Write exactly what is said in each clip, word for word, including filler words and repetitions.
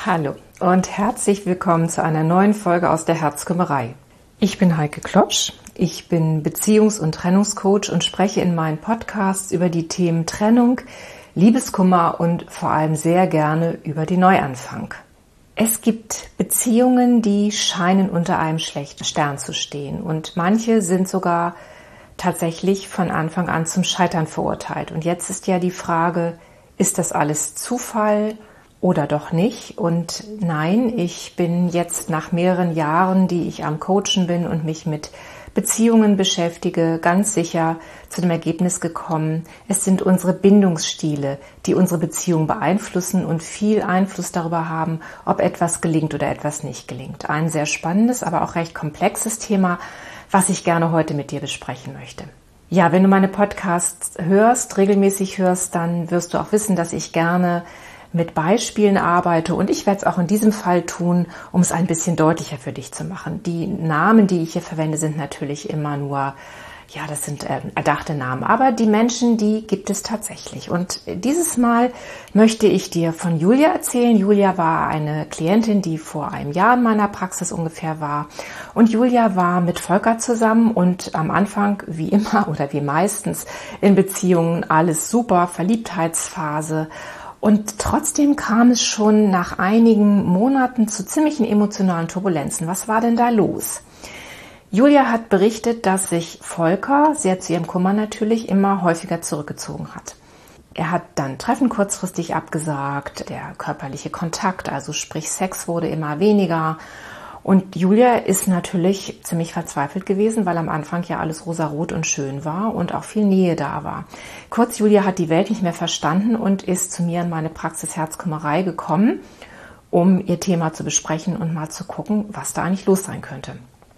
Hallo und herzlich willkommen zu einer neuen Folge aus der Herzkümmerei. Ich bin Heike Klopsch, ich bin Beziehungs- und Trennungscoach und spreche in meinen Podcasts über die Themen Trennung, Liebeskummer und vor allem sehr gerne über den Neuanfang. Es gibt Beziehungen, die scheinen unter einem schlechten Stern zu stehen und manche sind sogar tatsächlich von Anfang an zum Scheitern verurteilt. Und jetzt ist ja die Frage, ist das alles Zufall oder doch nicht? Und nein, ich bin jetzt nach mehreren Jahren, die ich am Coachen bin und mich mit Beziehungen beschäftige, ganz sicher zu dem Ergebnis gekommen, es sind unsere Bindungsstile, die unsere Beziehung beeinflussen und viel Einfluss darüber haben, ob etwas gelingt oder etwas nicht gelingt. Ein sehr spannendes, aber auch recht komplexes Thema, was ich gerne heute mit dir besprechen möchte. Ja, wenn du meine Podcasts hörst, regelmäßig hörst, dann wirst du auch wissen, dass ich gerne mit Beispielen arbeite und ich werde es auch in diesem Fall tun, um es ein bisschen deutlicher für dich zu machen. Die Namen, die ich hier verwende, sind natürlich immer nur, ja, das sind äh, erdachte Namen, aber die Menschen, die gibt es tatsächlich. Und dieses Mal möchte ich dir von Julia erzählen. Julia war eine Klientin, die vor einem Jahr in meiner Praxis ungefähr war. Und Julia war mit Volker zusammen und am Anfang, wie immer oder wie meistens in Beziehungen, alles super, Verliebtheitsphase. Und trotzdem kam es schon nach einigen Monaten zu ziemlichen emotionalen Turbulenzen. Was war denn da los? Julia hat berichtet, dass sich Volker, sehr zu ihrem Kummer natürlich, immer häufiger zurückgezogen hat. Er hat dann Treffen kurzfristig abgesagt, der körperliche Kontakt, also sprich Sex, wurde immer weniger. Und Julia ist natürlich ziemlich verzweifelt gewesen, weil am Anfang ja alles rosarot und schön war und auch viel Nähe da war. Kurz, Julia hat die Welt nicht mehr verstanden und ist zu mir in meine Praxis Herzkümmerei gekommen, um ihr Thema zu besprechen und mal zu gucken, was da eigentlich los sein könnte.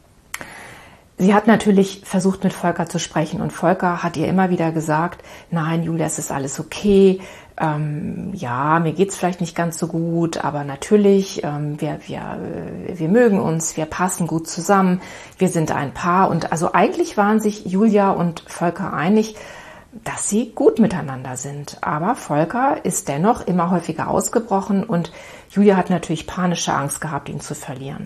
Sie hat natürlich versucht, mit Volker zu sprechen und Volker hat ihr immer wieder gesagt, nein, Julia, es ist alles okay, ähm, ja, mir geht's vielleicht nicht ganz so gut, aber natürlich, ähm, wir, wir, wir mögen uns, wir passen gut zusammen, wir sind ein Paar und also eigentlich waren sich Julia und Volker einig, dass sie gut miteinander sind. Aber Volker ist dennoch immer häufiger ausgebrochen und Julia hat natürlich panische Angst gehabt, ihn zu verlieren.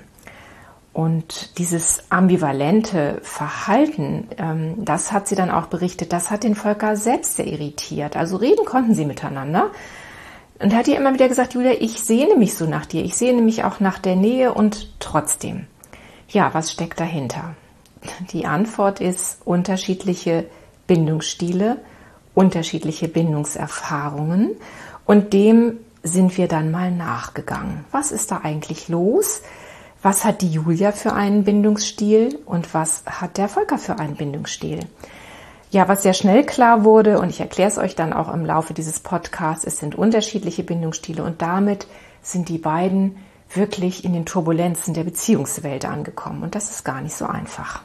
Und dieses ambivalente Verhalten, ähm, das hat sie dann auch berichtet, das hat den Volker selbst sehr irritiert. Also reden konnten sie miteinander. Und er hat ihr immer wieder gesagt, Julia, ich sehne mich so nach dir, ich sehne mich auch nach der Nähe und trotzdem. Ja, was steckt dahinter? Die Antwort ist unterschiedliche Bindungsstile, unterschiedliche Bindungserfahrungen und dem sind wir dann mal nachgegangen. Was ist da eigentlich los? Was hat die Julia für einen Bindungsstil und was hat der Volker für einen Bindungsstil? Ja, was sehr schnell klar wurde, und ich erkläre es euch dann auch im Laufe dieses Podcasts, es sind unterschiedliche Bindungsstile und damit sind die beiden wirklich in den Turbulenzen der Beziehungswelt angekommen und das ist gar nicht so einfach.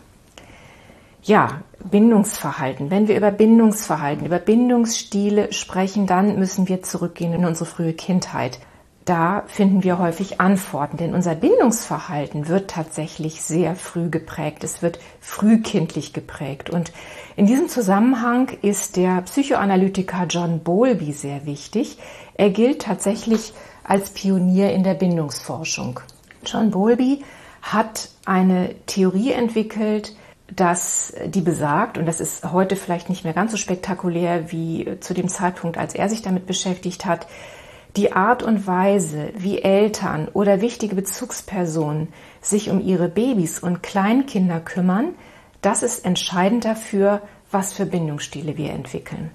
Ja, Bindungsverhalten. Wenn wir über Bindungsverhalten, über Bindungsstile sprechen, dann müssen wir zurückgehen in unsere frühe Kindheit. Da finden wir häufig Antworten, denn unser Bindungsverhalten wird tatsächlich sehr früh geprägt. Es wird frühkindlich geprägt. Und in diesem Zusammenhang ist der Psychoanalytiker John Bowlby sehr wichtig. Er gilt tatsächlich als Pionier in der Bindungsforschung. John Bowlby hat eine Theorie entwickelt, dass die besagt, und das ist heute vielleicht nicht mehr ganz so spektakulär wie zu dem Zeitpunkt, als er sich damit beschäftigt hat, die Art und Weise, wie Eltern oder wichtige Bezugspersonen sich um ihre Babys und Kleinkinder kümmern, das ist entscheidend dafür, was für Bindungsstile wir entwickeln.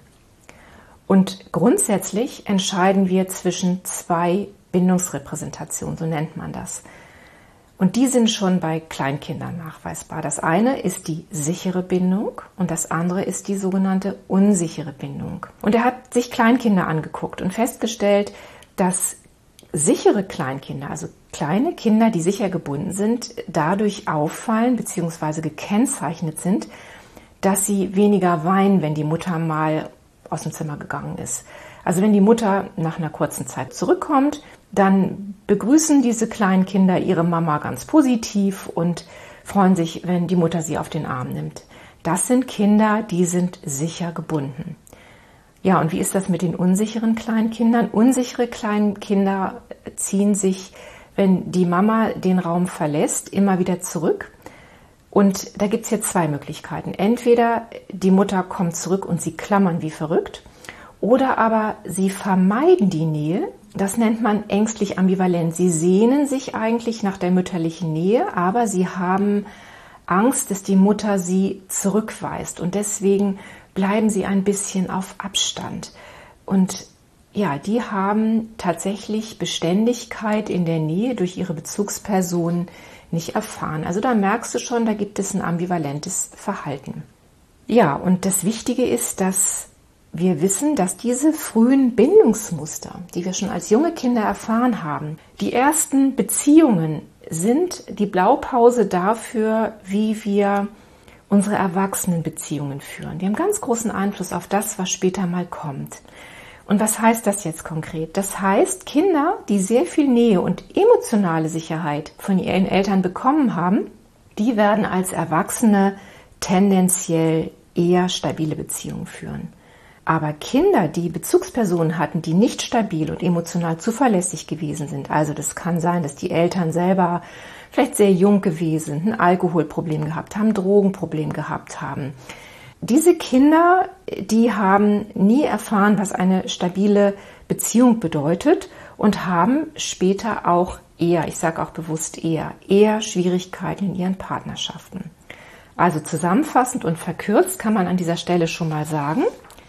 Und grundsätzlich entscheiden wir zwischen zwei Bindungsrepräsentationen, so nennt man das. Und die sind schon bei Kleinkindern nachweisbar. Das eine ist die sichere Bindung und das andere ist die sogenannte unsichere Bindung. Und er hat sich Kleinkinder angeguckt und festgestellt, dass sichere Kleinkinder, also kleine Kinder, die sicher gebunden sind, dadurch auffallen bzw. gekennzeichnet sind, dass sie weniger weinen, wenn die Mutter mal aus dem Zimmer gegangen ist. Also wenn die Mutter nach einer kurzen Zeit zurückkommt, dann begrüßen diese kleinen Kinder ihre Mama ganz positiv und freuen sich, wenn die Mutter sie auf den Arm nimmt. Das sind Kinder, die sind sicher gebunden. Ja, und wie ist das mit den unsicheren Kleinkindern? Unsichere Kleinkinder ziehen sich, wenn die Mama den Raum verlässt, immer wieder zurück. Und da gibt es jetzt zwei Möglichkeiten. Entweder die Mutter kommt zurück und sie klammern wie verrückt, oder aber sie vermeiden die Nähe. Das nennt man ängstlich ambivalent. Sie sehnen sich eigentlich nach der mütterlichen Nähe, aber sie haben Angst, dass die Mutter sie zurückweist. Und deswegen bleiben sie ein bisschen auf Abstand. Und ja, die haben tatsächlich Beständigkeit in der Nähe durch ihre Bezugspersonen nicht erfahren. Also da merkst du schon, da gibt es ein ambivalentes Verhalten. Ja, und das Wichtige ist, dass wir wissen, dass diese frühen Bindungsmuster, die wir schon als junge Kinder erfahren haben, die ersten Beziehungen sind die Blaupause dafür, wie wir unsere Erwachsenenbeziehungen führen. Die haben ganz großen Einfluss auf das, was später mal kommt. Und was heißt das jetzt konkret? Das heißt, Kinder, die sehr viel Nähe und emotionale Sicherheit von ihren Eltern bekommen haben, die werden als Erwachsene tendenziell eher stabile Beziehungen führen. Aber Kinder, die Bezugspersonen hatten, die nicht stabil und emotional zuverlässig gewesen sind, also das kann sein, dass die Eltern selber vielleicht sehr jung gewesen sind, ein Alkoholproblem gehabt haben, Drogenproblem gehabt haben. Diese Kinder, die haben nie erfahren, was eine stabile Beziehung bedeutet und haben später auch eher, ich sage auch bewusst eher, eher Schwierigkeiten in ihren Partnerschaften. Also zusammenfassend und verkürzt kann man an dieser Stelle schon mal sagen,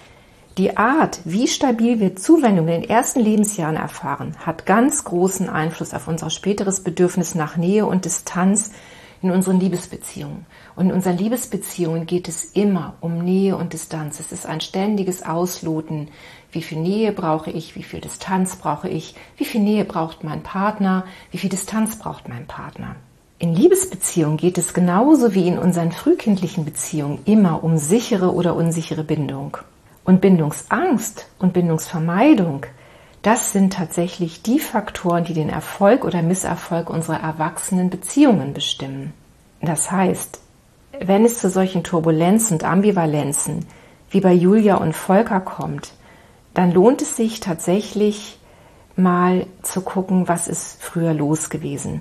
die Art, wie stabil wir Zuwendung in den ersten Lebensjahren erfahren, hat ganz großen Einfluss auf unser späteres Bedürfnis nach Nähe und Distanz in unseren Liebesbeziehungen. Und in unseren Liebesbeziehungen geht es immer um Nähe und Distanz. Es ist ein ständiges Ausloten. Wie viel Nähe brauche ich? Wie viel Distanz brauche ich? Wie viel Nähe braucht mein Partner? Wie viel Distanz braucht mein Partner? In Liebesbeziehungen geht es genauso wie in unseren frühkindlichen Beziehungen immer um sichere oder unsichere Bindung. Und Bindungsangst und Bindungsvermeidung, das sind tatsächlich die Faktoren, die den Erfolg oder Misserfolg unserer erwachsenen Beziehungen bestimmen. Das heißt, wenn es zu solchen Turbulenzen und Ambivalenzen wie bei Julia und Volker kommt, dann lohnt es sich tatsächlich mal zu gucken, was ist früher los gewesen.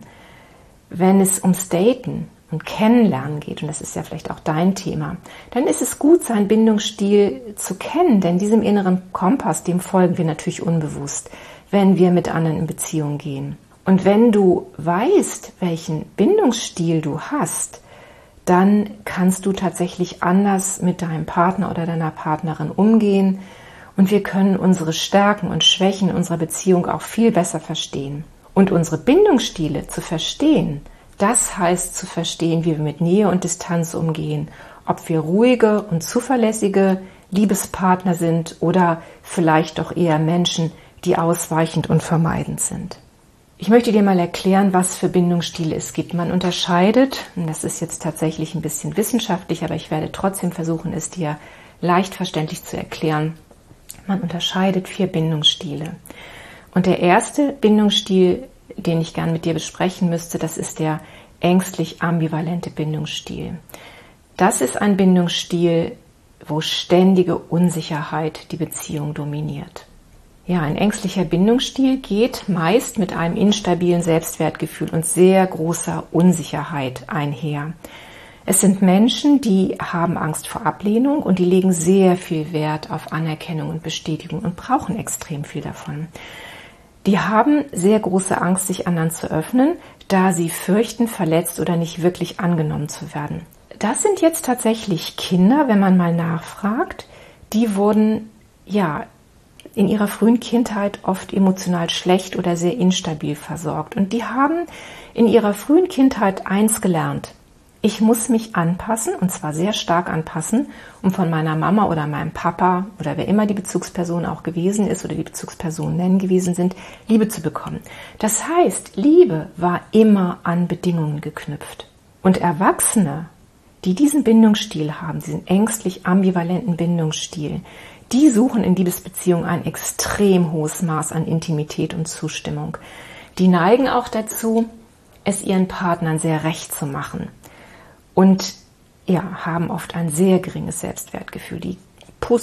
Wenn es ums Daten und Kennenlernen geht, und das ist ja vielleicht auch dein Thema, dann ist es gut, seinen Bindungsstil zu kennen, denn diesem inneren Kompass, dem folgen wir natürlich unbewusst, wenn wir mit anderen in Beziehung gehen. Und wenn du weißt, welchen Bindungsstil du hast, dann kannst du tatsächlich anders mit deinem Partner oder deiner Partnerin umgehen und wir können unsere Stärken und Schwächen in unserer Beziehung auch viel besser verstehen. Und unsere Bindungsstile zu verstehen, das heißt zu verstehen, wie wir mit Nähe und Distanz umgehen, ob wir ruhige und zuverlässige Liebespartner sind oder vielleicht doch eher Menschen, die ausweichend und vermeidend sind. Ich möchte dir mal erklären, was für Bindungsstile es gibt. Man unterscheidet, und das ist jetzt tatsächlich ein bisschen wissenschaftlich, aber ich werde trotzdem versuchen, es dir leicht verständlich zu erklären. Man unterscheidet vier Bindungsstile. Und der erste Bindungsstil, den ich gern mit dir besprechen müsste, das ist der ängstlich ambivalente Bindungsstil. Das ist ein Bindungsstil, wo ständige Unsicherheit die Beziehung dominiert. Ja, ein ängstlicher Bindungsstil geht meist mit einem instabilen Selbstwertgefühl und sehr großer Unsicherheit einher. Es sind Menschen, die haben Angst vor Ablehnung und die legen sehr viel Wert auf Anerkennung und Bestätigung und brauchen extrem viel davon. Die haben sehr große Angst, sich anderen zu öffnen, da sie fürchten, verletzt oder nicht wirklich angenommen zu werden. Das sind jetzt tatsächlich Kinder, wenn man mal nachfragt, die wurden ja in ihrer frühen Kindheit oft emotional schlecht oder sehr instabil versorgt. Und die haben in ihrer frühen Kindheit eins gelernt: Ich muss mich anpassen, und zwar sehr stark anpassen, um von meiner Mama oder meinem Papa oder wer immer die Bezugsperson auch gewesen ist oder die Bezugspersonen nennen gewesen sind, Liebe zu bekommen. Das heißt, Liebe war immer an Bedingungen geknüpft. Und Erwachsene, die diesen Bindungsstil haben, diesen ängstlich ambivalenten Bindungsstil, die suchen in Liebesbeziehungen ein extrem hohes Maß an Intimität und Zustimmung. Die neigen auch dazu, es ihren Partnern sehr recht zu machen. Und ja, haben oft ein sehr geringes Selbstwertgefühl. Die pusset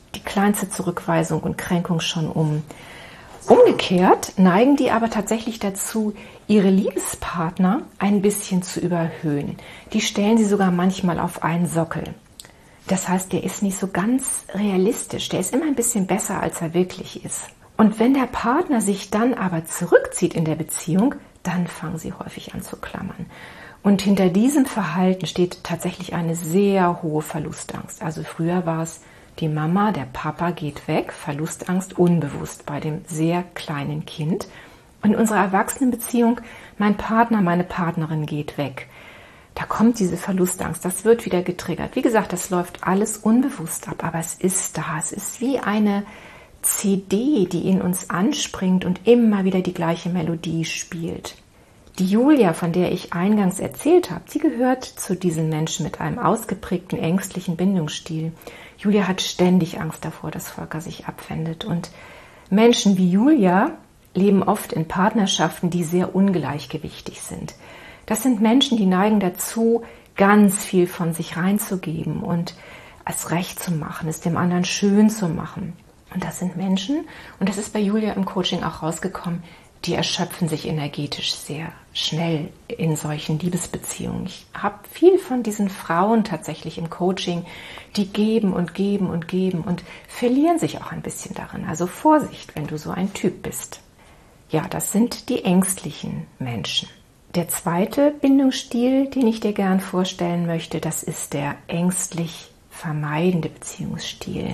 die kleinste Zurückweisung und Kränkung schon um. Umgekehrt neigen die aber tatsächlich dazu, ihre Liebespartner ein bisschen zu überhöhen. Die stellen sie sogar manchmal auf einen Sockel. Das heißt, der ist nicht so ganz realistisch. Der ist immer ein bisschen besser, als er wirklich ist. Und wenn der Partner sich dann aber zurückzieht in der Beziehung, dann fangen sie häufig an zu klammern. Und hinter diesem Verhalten steht tatsächlich eine sehr hohe Verlustangst. Also früher war es, die Mama, der Papa geht weg, Verlustangst unbewusst bei dem sehr kleinen Kind. Und in unserer Erwachsenenbeziehung, mein Partner, meine Partnerin geht weg. Da kommt diese Verlustangst, das wird wieder getriggert. Wie gesagt, das läuft alles unbewusst ab, aber es ist da. Es ist wie eine C D, die in uns anspringt und immer wieder die gleiche Melodie spielt. Die Julia, von der ich eingangs erzählt habe, sie gehört zu diesen Menschen mit einem ausgeprägten ängstlichen Bindungsstil. Julia hat ständig Angst davor, dass Volker sich abwendet. Und Menschen wie Julia leben oft in Partnerschaften, die sehr ungleichgewichtig sind. Das sind Menschen, die neigen dazu, ganz viel von sich reinzugeben und es recht zu machen, es dem anderen schön zu machen. Und das sind Menschen, und das ist bei Julia im Coaching auch rausgekommen, die erschöpfen sich energetisch sehr schnell in solchen Liebesbeziehungen. Ich habe viel von diesen Frauen tatsächlich im Coaching, die geben und geben und geben und verlieren sich auch ein bisschen darin. Also Vorsicht, wenn du so ein Typ bist. Ja, das sind die ängstlichen Menschen. Der zweite Bindungsstil, den ich dir gern vorstellen möchte, das ist der ängstlich vermeidende Beziehungsstil.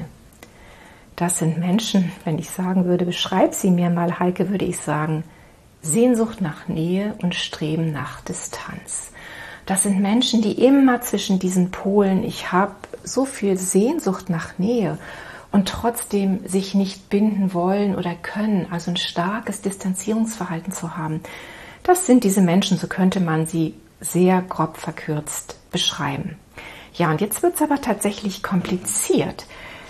Das sind Menschen, wenn ich sagen würde, beschreib sie mir mal, Heike, würde ich sagen, Sehnsucht nach Nähe und Streben nach Distanz. Das sind Menschen, die immer zwischen diesen Polen, ich habe so viel Sehnsucht nach Nähe und trotzdem sich nicht binden wollen oder können, also ein starkes Distanzierungsverhalten zu haben. Das sind diese Menschen, so könnte man sie sehr grob verkürzt beschreiben. Ja, und jetzt wird es aber tatsächlich kompliziert,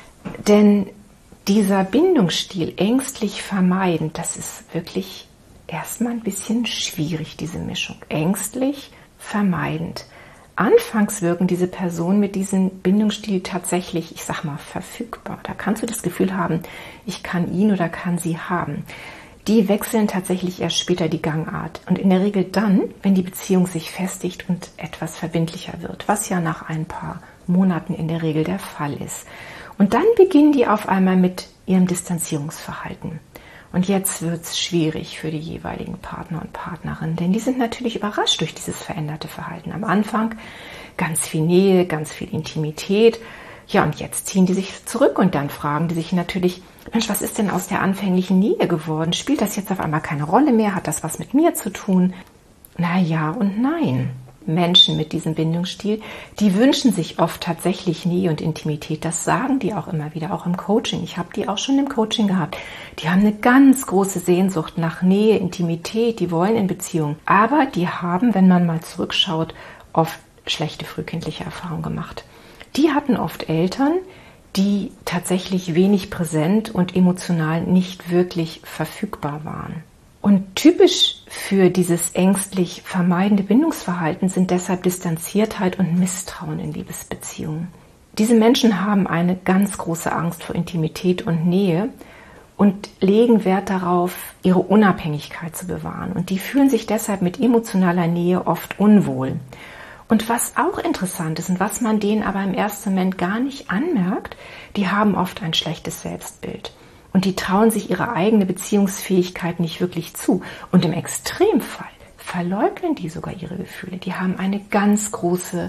denn dieser Bindungsstil, ängstlich vermeidend, das ist wirklich erstmal ein bisschen schwierig, diese Mischung. Ängstlich vermeidend. Anfangs wirken diese Personen mit diesem Bindungsstil tatsächlich, ich sag mal, verfügbar. Da kannst du das Gefühl haben, ich kann ihn oder kann sie haben. Die wechseln tatsächlich erst später die Gangart. Und in der Regel dann, wenn die Beziehung sich festigt und etwas verbindlicher wird, was ja nach ein paar Monaten in der Regel der Fall ist. Und dann beginnen die auf einmal mit ihrem Distanzierungsverhalten. Und jetzt wird es schwierig für die jeweiligen Partner und Partnerinnen, denn die sind natürlich überrascht durch dieses veränderte Verhalten. Am Anfang ganz viel Nähe, ganz viel Intimität. Ja, und jetzt ziehen die sich zurück und dann fragen die sich natürlich, Mensch, was ist denn aus der anfänglichen Nähe geworden? Spielt das jetzt auf einmal keine Rolle mehr? Hat das was mit mir zu tun? Na ja und nein. Menschen mit diesem Bindungsstil, die wünschen sich oft tatsächlich Nähe und Intimität. Das sagen die auch immer wieder, auch im Coaching. Ich habe die auch schon im Coaching gehabt. Die haben eine ganz große Sehnsucht nach Nähe, Intimität, die wollen in Beziehung. Aber die haben, wenn man mal zurückschaut, oft schlechte frühkindliche Erfahrungen gemacht. Die hatten oft Eltern, die tatsächlich wenig präsent und emotional nicht wirklich verfügbar waren. Und typisch für dieses ängstlich vermeidende Bindungsverhalten sind deshalb Distanziertheit und Misstrauen in Liebesbeziehungen. Diese Menschen haben eine ganz große Angst vor Intimität und Nähe und legen Wert darauf, ihre Unabhängigkeit zu bewahren. Und die fühlen sich deshalb mit emotionaler Nähe oft unwohl. Und was auch interessant ist und was man denen aber im ersten Moment gar nicht anmerkt, die haben oft ein schlechtes Selbstbild. Und die trauen sich ihre eigene Beziehungsfähigkeit nicht wirklich zu. Und im Extremfall verleugnen die sogar ihre Gefühle. Die haben eine ganz große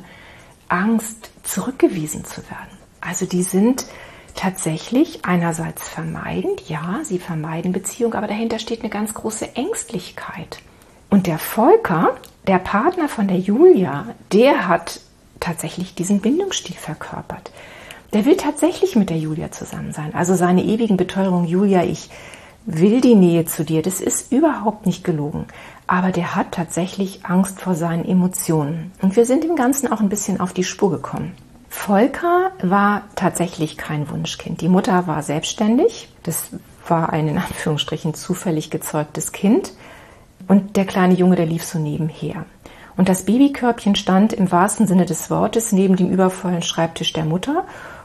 Angst, zurückgewiesen zu werden. Also die sind tatsächlich einerseits vermeidend, ja, sie vermeiden Beziehung, aber dahinter steht eine ganz große Ängstlichkeit. Und der Volker, der Partner von der Julia, der hat tatsächlich diesen Bindungsstil verkörpert. Der will tatsächlich mit der Julia zusammen sein. Also seine ewigen Beteuerungen, Julia, ich will die Nähe zu dir, das ist überhaupt nicht gelogen. Aber der hat tatsächlich Angst vor seinen Emotionen. Und wir sind dem Ganzen auch ein bisschen auf die Spur gekommen. Volker war tatsächlich kein Wunschkind. Die Mutter war selbstständig. Das war ein in Anführungsstrichen zufällig gezeugtes Kind. Und der kleine Junge, der lief so nebenher. Und das Babykörbchen stand im wahrsten Sinne des Wortes neben dem übervollen Schreibtisch der Mutter.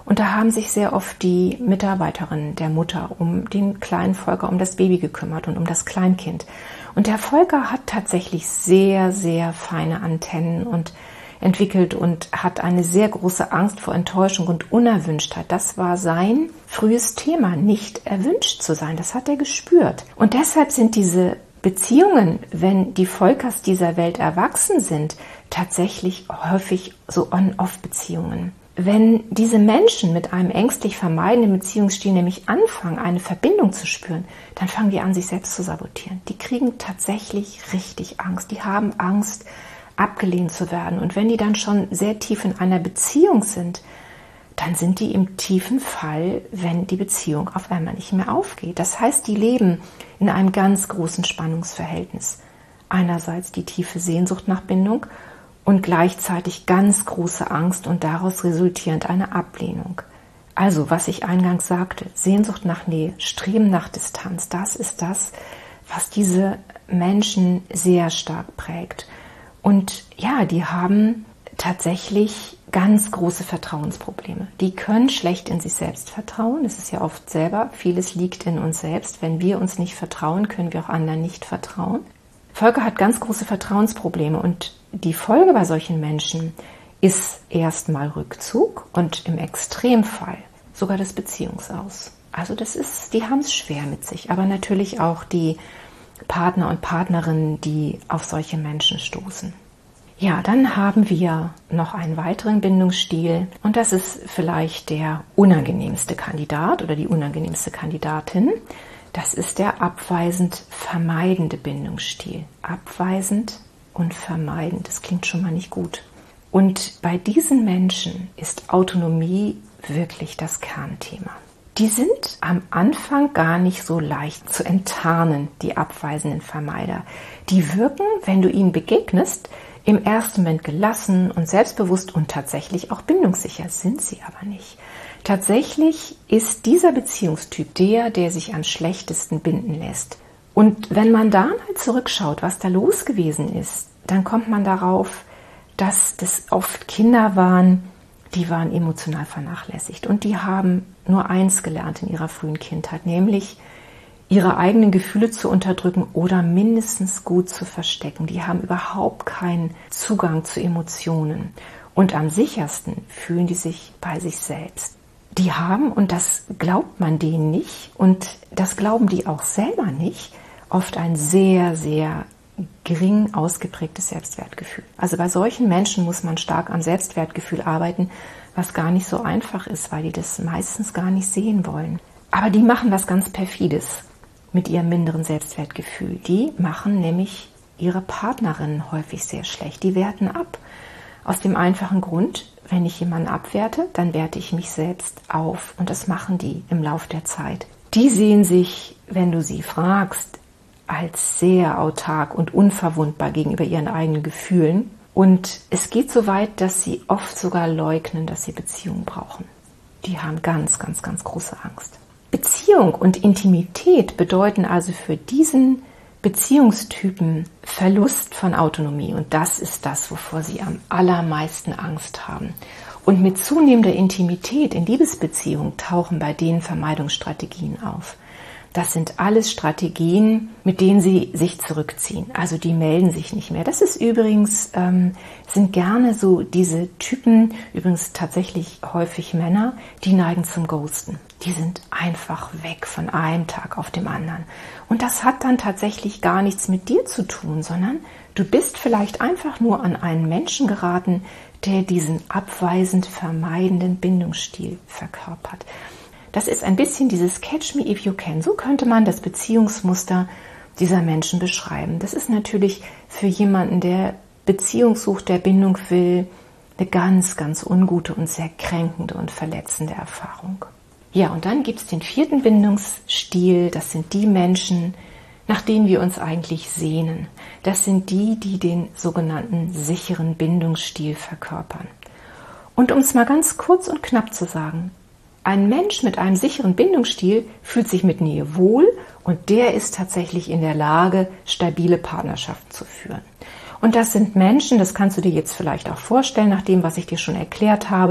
Und da haben sich sehr oft die Mitarbeiterinnen der Mutter um den kleinen Volker, um das Baby gekümmert und um das Kleinkind. Und der Volker hat tatsächlich sehr, sehr feine Antennen und entwickelt und hat eine sehr große Angst vor Enttäuschung und Unerwünschtheit. Das war sein frühes Thema, nicht erwünscht zu sein. Das hat er gespürt. Und deshalb sind diese Beziehungen, wenn die Volkers dieser Welt erwachsen sind, tatsächlich häufig so On-Off-Beziehungen. Wenn diese Menschen mit einem ängstlich vermeidenden Beziehungsstil nämlich anfangen, eine Verbindung zu spüren, dann fangen die an, sich selbst zu sabotieren. Die kriegen tatsächlich richtig Angst. Die haben Angst, abgelehnt zu werden. Und wenn die dann schon sehr tief in einer Beziehung sind, dann sind die im tiefen Fall, wenn die Beziehung auf einmal nicht mehr aufgeht. Das heißt, die leben in einem ganz großen Spannungsverhältnis. Einerseits die tiefe Sehnsucht nach Bindung und gleichzeitig ganz große Angst und daraus resultierend eine Ablehnung. Also, was ich eingangs sagte, Sehnsucht nach Nähe, Streben nach Distanz, das ist das, was diese Menschen sehr stark prägt. Und ja, die haben tatsächlich ganz große Vertrauensprobleme. Die können schlecht in sich selbst vertrauen. Das ist ja oft selber, vieles liegt in uns selbst. Wenn wir uns nicht vertrauen, können wir auch anderen nicht vertrauen. Volker hat ganz große Vertrauensprobleme und die Folge bei solchen Menschen ist erstmal Rückzug und im Extremfall sogar das Beziehungsaus. Also das ist, die haben es schwer mit sich, aber natürlich auch die Partner und Partnerinnen, die auf solche Menschen stoßen. Ja, dann haben wir noch einen weiteren Bindungsstil und das ist vielleicht der unangenehmste Kandidat oder die unangenehmste Kandidatin. Das ist der abweisend vermeidende Bindungsstil. Abweisend und vermeidend, das klingt schon mal nicht gut. Und bei diesen Menschen ist Autonomie wirklich das Kernthema. Die sind am Anfang gar nicht so leicht zu enttarnen, die abweisenden Vermeider. Die wirken, wenn du ihnen begegnest, im ersten Moment gelassen und selbstbewusst und tatsächlich auch bindungssicher, sind sie aber nicht. Tatsächlich ist dieser Beziehungstyp der, der sich am schlechtesten binden lässt. Und wenn man da mal zurückschaut, was da los gewesen ist, dann kommt man darauf, dass das oft Kinder waren, die waren emotional vernachlässigt. Und die haben nur eins gelernt in ihrer frühen Kindheit, nämlich ihre eigenen Gefühle zu unterdrücken oder mindestens gut zu verstecken. Die haben überhaupt keinen Zugang zu Emotionen. Und am sichersten fühlen die sich bei sich selbst. Die haben, und das glaubt man denen nicht, und das glauben die auch selber nicht, oft ein sehr, sehr gering ausgeprägtes Selbstwertgefühl. Also bei solchen Menschen muss man stark am Selbstwertgefühl arbeiten, was gar nicht so einfach ist, weil die das meistens gar nicht sehen wollen. Aber die machen was ganz Perfides mit ihrem minderen Selbstwertgefühl. Die machen nämlich ihre Partnerinnen häufig sehr schlecht. Die werten ab. Aus dem einfachen Grund, wenn ich jemanden abwerte, dann werte ich mich selbst auf. Und das machen die im Lauf der Zeit. Die sehen sich, wenn du sie fragst, als sehr autark und unverwundbar gegenüber ihren eigenen Gefühlen. Und es geht so weit, dass sie oft sogar leugnen, dass sie Beziehungen brauchen. Die haben ganz, ganz, ganz große Angst. Beziehung und Intimität bedeuten also für diesen Beziehungstypen Verlust von Autonomie. Und das ist das, wovor sie am allermeisten Angst haben. Und mit zunehmender Intimität in Liebesbeziehungen tauchen bei denen Vermeidungsstrategien auf. Das sind alles Strategien, mit denen sie sich zurückziehen. Also die melden sich nicht mehr. Das ist übrigens, ähm, sind gerne so diese Typen, übrigens tatsächlich häufig Männer, die neigen zum Ghosten. Die sind einfach weg von einem Tag auf dem anderen. Und das hat dann tatsächlich gar nichts mit dir zu tun, sondern du bist vielleicht einfach nur an einen Menschen geraten, der diesen abweisend vermeidenden Bindungsstil verkörpert. Das ist ein bisschen dieses Catch me if you can. So könnte man das Beziehungsmuster dieser Menschen beschreiben. Das ist natürlich für jemanden, der Beziehung sucht, der Bindung will, eine ganz, ganz ungute und sehr kränkende und verletzende Erfahrung. Ja, und dann gibt es den vierten Bindungsstil. Das sind die Menschen, nach denen wir uns eigentlich sehnen. Das sind die, die den sogenannten sicheren Bindungsstil verkörpern. Und um es mal ganz kurz und knapp zu sagen, ein Mensch mit einem sicheren Bindungsstil fühlt sich mit Nähe wohl und der ist tatsächlich in der Lage, stabile Partnerschaften zu führen. Und das sind Menschen, das kannst du dir jetzt vielleicht auch vorstellen, nach dem, was ich dir schon erklärt habe,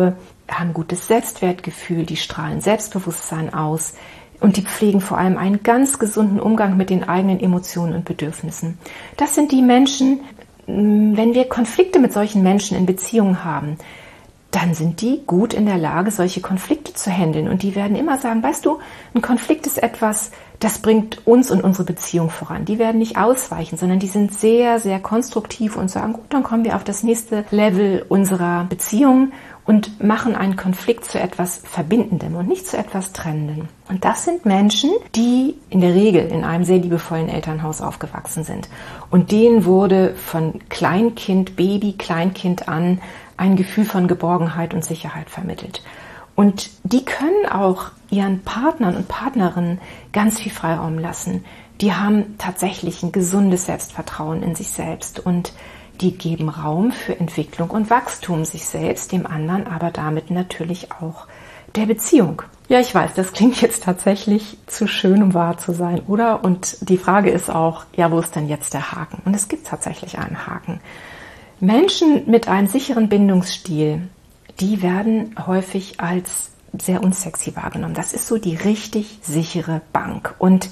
haben gutes Selbstwertgefühl, die strahlen Selbstbewusstsein aus und die pflegen vor allem einen ganz gesunden Umgang mit den eigenen Emotionen und Bedürfnissen. Das sind die Menschen, wenn wir Konflikte mit solchen Menschen in Beziehungen haben, dann sind die gut in der Lage, solche Konflikte zu handeln. Und die werden immer sagen, weißt du, ein Konflikt ist etwas, das bringt uns und unsere Beziehung voran. Die werden nicht ausweichen, sondern die sind sehr, sehr konstruktiv und sagen, gut, dann kommen wir auf das nächste Level unserer Beziehung und machen einen Konflikt zu etwas Verbindendem und nicht zu etwas Trennendem. Und das sind Menschen, die in der Regel in einem sehr liebevollen Elternhaus aufgewachsen sind. Und denen wurde von Kleinkind, Baby, Kleinkind an ein Gefühl von Geborgenheit und Sicherheit vermittelt. Und die können auch ihren Partnern und Partnerinnen ganz viel Freiraum lassen. Die haben tatsächlich ein gesundes Selbstvertrauen in sich selbst und die geben Raum für Entwicklung und Wachstum sich selbst, dem anderen, aber damit natürlich auch der Beziehung. Ja, ich weiß, das klingt jetzt tatsächlich zu schön, um wahr zu sein, oder? Und die Frage ist auch, ja, wo ist denn jetzt der Haken? Und es gibt tatsächlich einen Haken. Menschen mit einem sicheren Bindungsstil, die werden häufig als sehr unsexy wahrgenommen. Das ist so die richtig sichere Bank. Und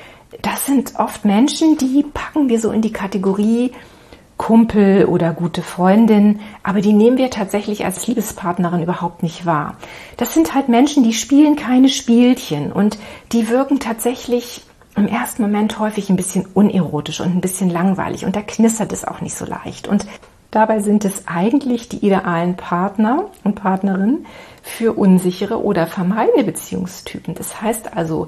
das sind oft Menschen, die packen wir so in die Kategorie Kumpel oder gute Freundin, aber die nehmen wir tatsächlich als Liebespartnerin überhaupt nicht wahr. Das sind halt Menschen, die spielen keine Spielchen und die wirken tatsächlich im ersten Moment häufig ein bisschen unerotisch und ein bisschen langweilig und da knistert es auch nicht so leicht. Und dabei sind es eigentlich die idealen Partner und Partnerinnen für unsichere oder vermeidende Beziehungstypen. Das heißt also,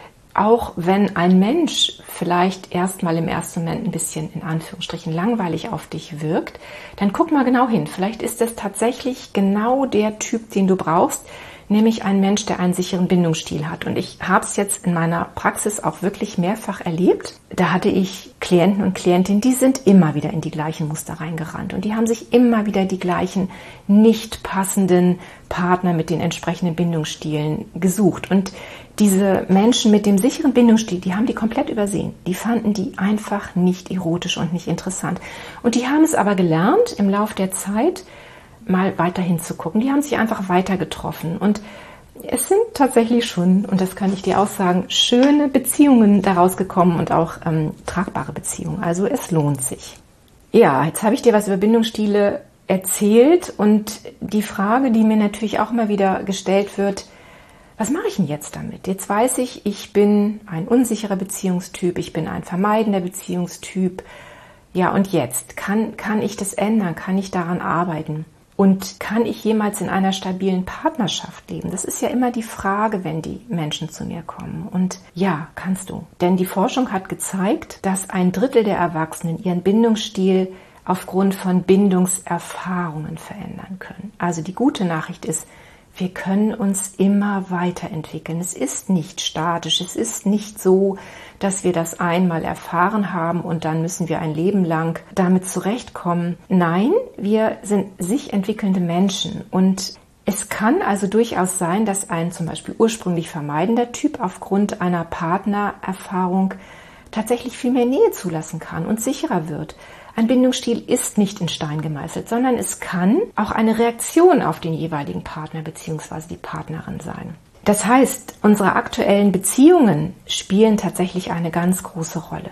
auch wenn ein Mensch vielleicht erstmal im ersten Moment ein bisschen in Anführungsstrichen langweilig auf dich wirkt, dann guck mal genau hin. Vielleicht ist es tatsächlich genau der Typ, den du brauchst, nämlich ein Mensch, der einen sicheren Bindungsstil hat. Und ich habe es jetzt in meiner Praxis auch wirklich mehrfach erlebt. Da hatte ich Klienten und Klientinnen, die sind immer wieder in die gleichen Muster reingerannt. Und die haben sich immer wieder die gleichen nicht passenden Partner mit den entsprechenden Bindungsstilen gesucht. Und diese Menschen mit dem sicheren Bindungsstil, die haben die komplett übersehen. Die fanden die einfach nicht erotisch und nicht interessant. Und die haben es aber gelernt, im Laufe der Zeit mal weiter hinzugucken. Die haben sich einfach weiter getroffen. Und es sind tatsächlich schon, und das kann ich dir auch sagen, schöne Beziehungen daraus gekommen und auch ähm, tragbare Beziehungen. Also es lohnt sich. Ja, jetzt habe ich dir was über Bindungsstile erzählt und die Frage, die mir natürlich auch immer wieder gestellt wird, was mache ich denn jetzt damit? Jetzt weiß ich, ich bin ein unsicherer Beziehungstyp, ich bin ein vermeidender Beziehungstyp. Ja, und jetzt? Kann, kann ich das ändern? Kann ich daran arbeiten? Und kann ich jemals in einer stabilen Partnerschaft leben? Das ist ja immer die Frage, wenn die Menschen zu mir kommen. Und ja, kannst du. Denn die Forschung hat gezeigt, dass ein Drittel der Erwachsenen ihren Bindungsstil aufgrund von Bindungserfahrungen verändern können. Also die gute Nachricht ist, wir können uns immer weiterentwickeln. Es ist nicht statisch. Es ist nicht so, dass wir das einmal erfahren haben und dann müssen wir ein Leben lang damit zurechtkommen. Nein, wir sind sich entwickelnde Menschen und es kann also durchaus sein, dass ein zum Beispiel ursprünglich vermeidender Typ aufgrund einer Partnererfahrung tatsächlich viel mehr Nähe zulassen kann und sicherer wird. Ein Bindungsstil ist nicht in Stein gemeißelt, sondern es kann auch eine Reaktion auf den jeweiligen Partner bzw. die Partnerin sein. Das heißt, unsere aktuellen Beziehungen spielen tatsächlich eine ganz große Rolle.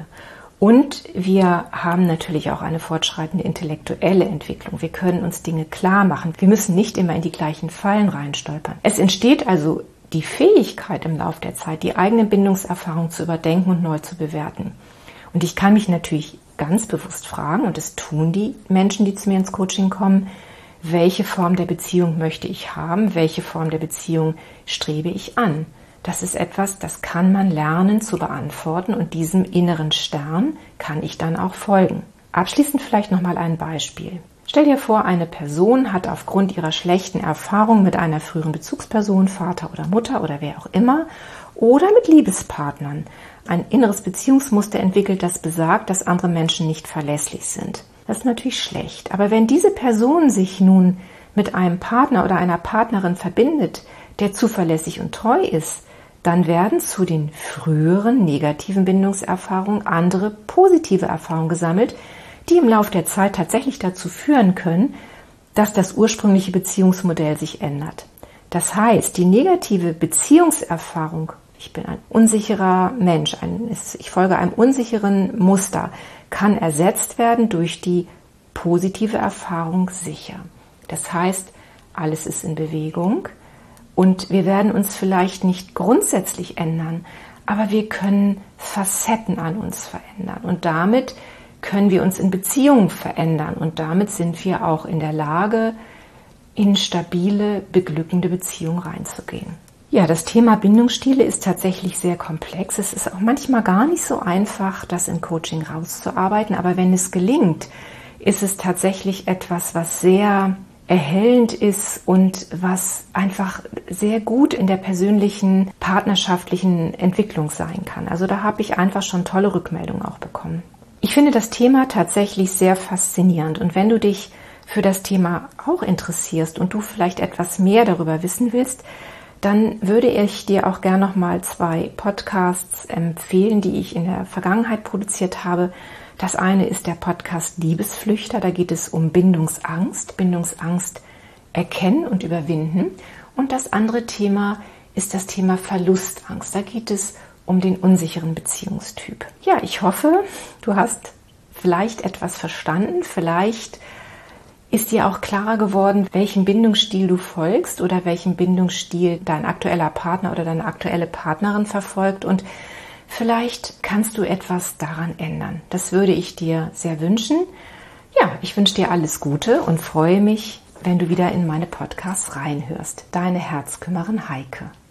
Und wir haben natürlich auch eine fortschreitende intellektuelle Entwicklung. Wir können uns Dinge klar machen. Wir müssen nicht immer in die gleichen Fallen reinstolpern. Es entsteht also die Fähigkeit im Laufe der Zeit, die eigene Bindungserfahrung zu überdenken und neu zu bewerten. Und ich kann mich natürlich ganz bewusst fragen, und das tun die Menschen, die zu mir ins Coaching kommen, welche Form der Beziehung möchte ich haben, welche Form der Beziehung strebe ich an. Das ist etwas, das kann man lernen zu beantworten und diesem inneren Stern kann ich dann auch folgen. Abschließend vielleicht nochmal ein Beispiel. Stell dir vor, eine Person hat aufgrund ihrer schlechten Erfahrung mit einer früheren Bezugsperson, Vater oder Mutter oder wer auch immer, oder mit Liebespartnern ein inneres Beziehungsmuster entwickelt, das besagt, dass andere Menschen nicht verlässlich sind. Das ist natürlich schlecht. Aber wenn diese Person sich nun mit einem Partner oder einer Partnerin verbindet, der zuverlässig und treu ist, dann werden zu den früheren negativen Bindungserfahrungen andere positive Erfahrungen gesammelt, die im Laufe der Zeit tatsächlich dazu führen können, dass das ursprüngliche Beziehungsmodell sich ändert. Das heißt, die negative Beziehungserfahrung, ich bin ein unsicherer Mensch, ein, ich folge einem unsicheren Muster, kann ersetzt werden durch die positive Erfahrung sicher. Das heißt, alles ist in Bewegung und wir werden uns vielleicht nicht grundsätzlich ändern, aber wir können Facetten an uns verändern und damit können wir uns in Beziehungen verändern und damit sind wir auch in der Lage, in stabile, beglückende Beziehungen reinzugehen. Ja, das Thema Bindungsstile ist tatsächlich sehr komplex. Es ist auch manchmal gar nicht so einfach, das im Coaching rauszuarbeiten, aber wenn es gelingt, ist es tatsächlich etwas, was sehr erhellend ist und was einfach sehr gut in der persönlichen, partnerschaftlichen Entwicklung sein kann. Also da habe ich einfach schon tolle Rückmeldungen auch bekommen. Ich finde das Thema tatsächlich sehr faszinierend und wenn du dich für das Thema auch interessierst und du vielleicht etwas mehr darüber wissen willst, dann würde ich dir auch gerne noch mal zwei Podcasts empfehlen, die ich in der Vergangenheit produziert habe. Das eine ist der Podcast Liebesflüchter, da geht es um Bindungsangst, Bindungsangst erkennen und überwinden. Und das andere Thema ist das Thema Verlustangst, da geht es um den unsicheren Beziehungstyp. Ja, ich hoffe, du hast vielleicht etwas verstanden, vielleicht ist dir auch klarer geworden, welchen Bindungsstil du folgst oder welchen Bindungsstil dein aktueller Partner oder deine aktuelle Partnerin verfolgt und vielleicht kannst du etwas daran ändern. Das würde ich dir sehr wünschen. Ja, ich wünsche dir alles Gute und freue mich, wenn du wieder in meine Podcasts reinhörst. Deine Herzkümmerin Heike.